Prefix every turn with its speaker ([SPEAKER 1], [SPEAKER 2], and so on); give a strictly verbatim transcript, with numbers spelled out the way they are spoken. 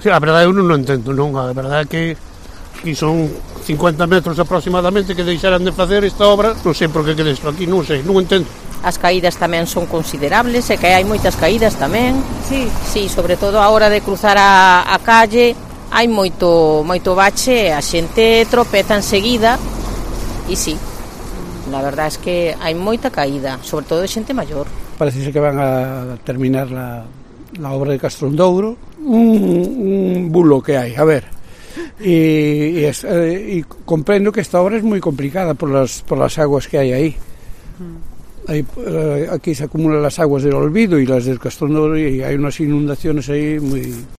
[SPEAKER 1] Sí, a verdade eu non o entendo, non, a verdade é que aquí son cincuenta metros aproximadamente que deixaran de facer esta obra, non sei por que quedes aquí, non sei, non entendo.
[SPEAKER 2] As caídas tamén son considerables, e que hai moitas caídas tamén.
[SPEAKER 3] Sí.
[SPEAKER 2] Sí, sobre todo a hora de cruzar a, a calle, hai moito moito bache, a xente tropeza enseguida, e sí, la verdad es que hai moita caída, sobre todo de xente maior.
[SPEAKER 4] Parece que van a terminar la, la obra de Castrondouro, un, un bulo que hai, a ver, e, e, es, e comprendo que esta obra es moi complicada por las, por las aguas que hai aí. Hay, aquí se acumulan las aguas del Olvido y las del Castrondouro, y hay unas inundaciones ahí muy...